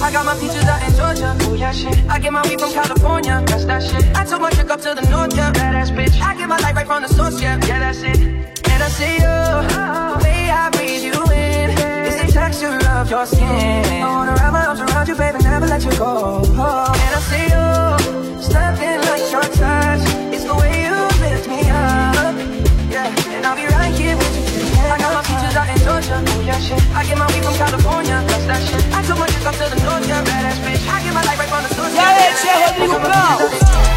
I got my peaches out in Georgia, oh yeah shit. I get my weed from California, that's that shit. I took my chick up to the north, yeah, badass bitch. I get my light right from the source, yeah, yeah that's it. And I see you, the way I breathe you in, it's the texture of your skin. I wanna wrap my arms around you, baby, never let you go. And I see you, it's nothing like your touch. It's the way you lift me up, yeah. And I'll be right here with you. I got my peaches out in Georgia, oh yeah shit. I get my weed from California, that's that shit. I took my chick up to the north, yeah, badass bitch. I get my light right from the source, yeah, yeah, esse é Rodrigo Brown.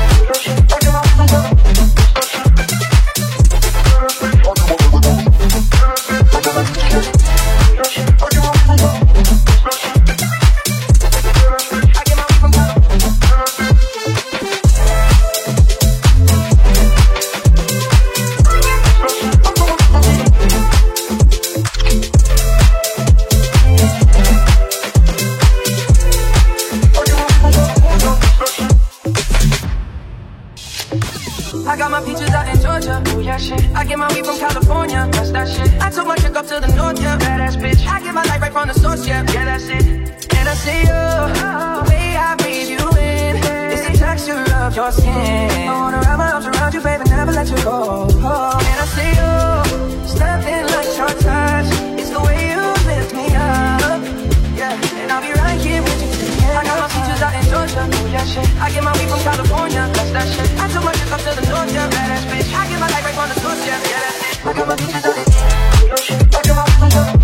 I got my peaches out in Georgia, oh yeah shit. I get my weed from California, that's that shit. I took my chick up to the north, yeah, badass bitch. I get my light right from the source, yeah, yeah that's it. And I see you, the way I breathe you in, it's the texture of your skin. I wanna wrap my arms around you, baby, never let you go. And I see you, it's nothing like your touch. It's the way you lift me up, yeah. And I'll be right here with you. I got my peaches out in Georgia, oh yeah shit. I get my weed from California, that's that shit. I took my chick up to the north, yeah, badass bitch. I get my light right from the source, yeah, yeah that's it. I got my peaches out in Georgia, I get my weed from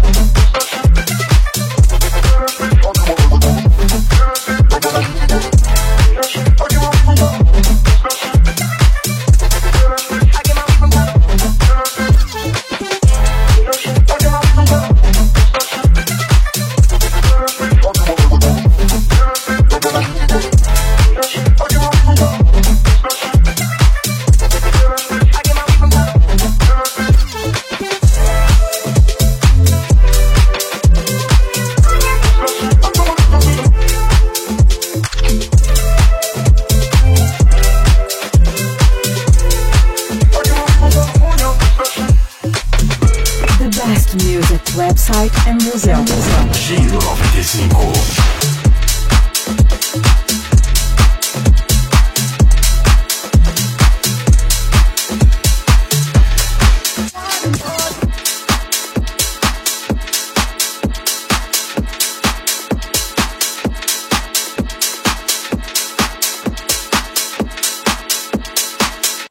Music website and Brazil. Giro 95.